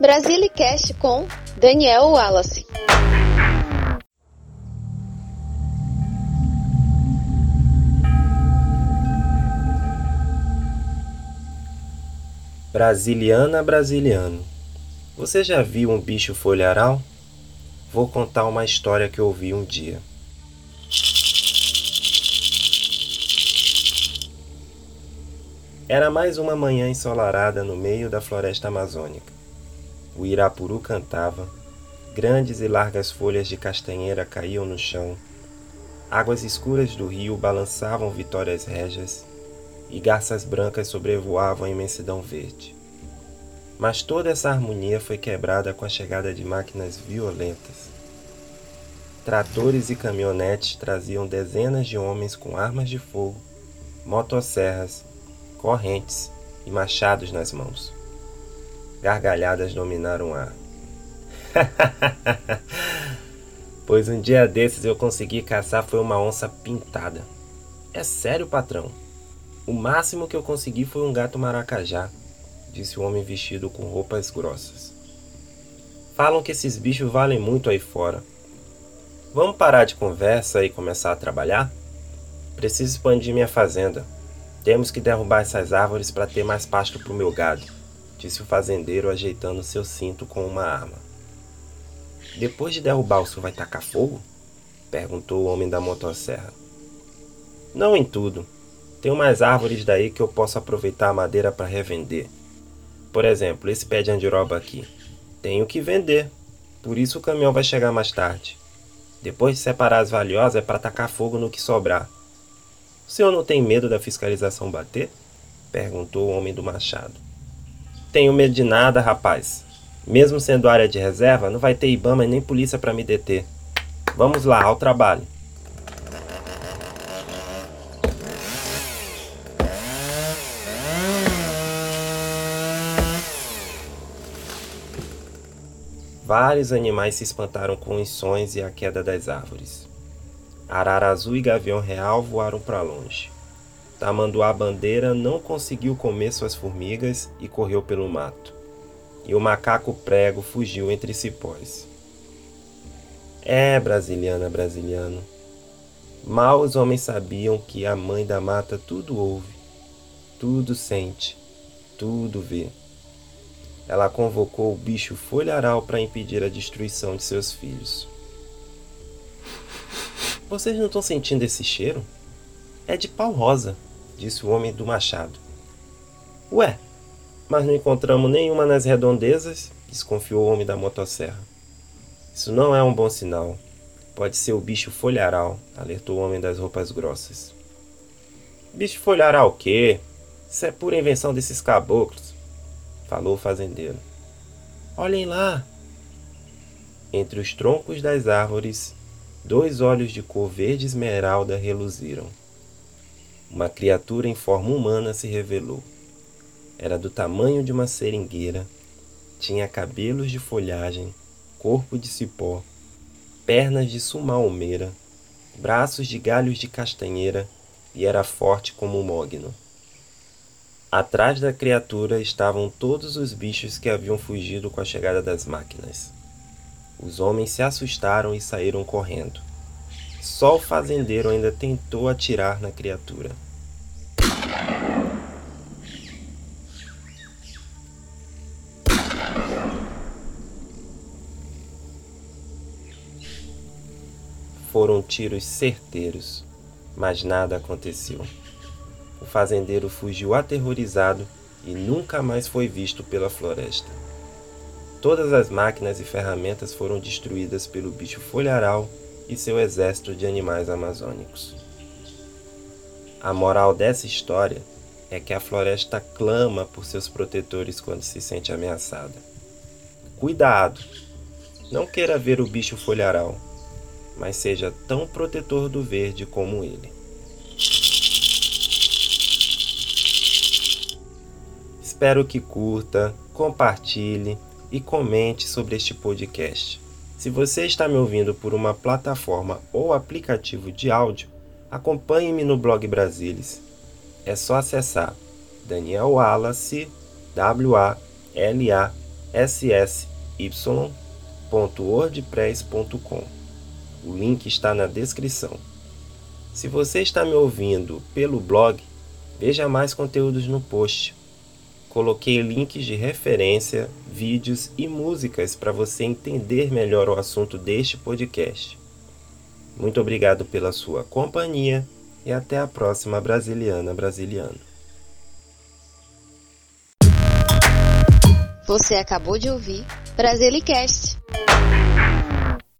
Brasilicast com Daniel Wallace. Brasiliana, brasiliano. Você já viu um bicho folharal? Vou contar uma história que ouvi um dia. Era mais uma manhã ensolarada no meio da floresta amazônica. O irapuru cantava, grandes e largas folhas de castanheira caíam no chão, águas escuras do rio balançavam vitórias régias e garças brancas sobrevoavam a imensidão verde. Mas toda essa harmonia foi quebrada com a chegada de máquinas violentas. Tratores e caminhonetes traziam dezenas de homens com armas de fogo, motosserras, correntes e machados nas mãos. Gargalhadas dominaram o ar. Pois um dia desses eu consegui caçar foi uma onça pintada. É sério, patrão? O máximo que eu consegui foi um gato maracajá, disse o homem vestido com roupas grossas. Falam que esses bichos valem muito aí fora. Vamos parar de conversa e começar a trabalhar? Preciso expandir minha fazenda. Temos que derrubar essas árvores para ter mais pasto para o meu gado, disse o fazendeiro ajeitando seu cinto com uma arma. Depois de derrubar, o senhor vai tacar fogo? Perguntou o homem da motosserra. Não em tudo. Tem umas árvores daí que eu posso aproveitar a madeira para revender. Por exemplo, esse pé de andiroba aqui. Tenho que vender, por isso o caminhão vai chegar mais tarde. Depois de separar as valiosas é para tacar fogo no que sobrar. O senhor não tem medo da fiscalização bater? Perguntou o homem do machado. Tenho medo de nada, rapaz. Mesmo sendo área de reserva, não vai ter Ibama e nem polícia para me deter. Vamos lá, ao trabalho. Vários animais se espantaram com os sons e a queda das árvores. Arara azul e gavião real voaram para longe. Tamanduá bandeira não conseguiu comer suas formigas e correu pelo mato. E o macaco prego fugiu entre cipós. É, brasiliana, brasiliano. Mal os homens sabiam que a mãe da mata tudo ouve, tudo sente, tudo vê. Ela convocou o bicho folharal para impedir a destruição de seus filhos. Vocês não estão sentindo esse cheiro? É de pau rosa, disse o homem do machado. Ué, mas não encontramos nenhuma nas redondezas, desconfiou o homem da motosserra. Isso não é um bom sinal. Pode ser o bicho folharal, alertou o homem das roupas grossas. Bicho folharal o quê? Isso é pura invenção desses caboclos, falou o fazendeiro. Olhem lá! Entre os troncos das árvores, 2 olhos de cor verde esmeralda reluziram. Uma criatura em forma humana se revelou. Era do tamanho de uma seringueira, tinha cabelos de folhagem, corpo de cipó, pernas de sumalmeira, braços de galhos de castanheira e era forte como um mogno. Atrás da criatura estavam todos os bichos que haviam fugido com a chegada das máquinas. Os homens se assustaram e saíram correndo. Só o fazendeiro ainda tentou atirar na criatura. Foram tiros certeiros, mas nada aconteceu. O fazendeiro fugiu aterrorizado e nunca mais foi visto pela floresta. Todas as máquinas e ferramentas foram destruídas pelo bicho folharal e seu exército de animais amazônicos. A moral dessa história é que a floresta clama por seus protetores quando se sente ameaçada. Cuidado! Não queira ver o bicho folharal, mas seja tão protetor do verde como ele. Espero que curta, compartilhe e comente sobre este podcast. Se você está me ouvindo por uma plataforma ou aplicativo de áudio, acompanhe-me no blog Brasilis. É só acessar Daniel Wallace, WALACE, ssy.wordpress.com. O link está na descrição. Se você está me ouvindo pelo blog, veja mais conteúdos no post. Coloquei links de referência, vídeos e músicas para você entender melhor o assunto deste podcast. Muito obrigado pela sua companhia e até a próxima Brasiliana Brasiliano. Você acabou de ouvir Brasilicast.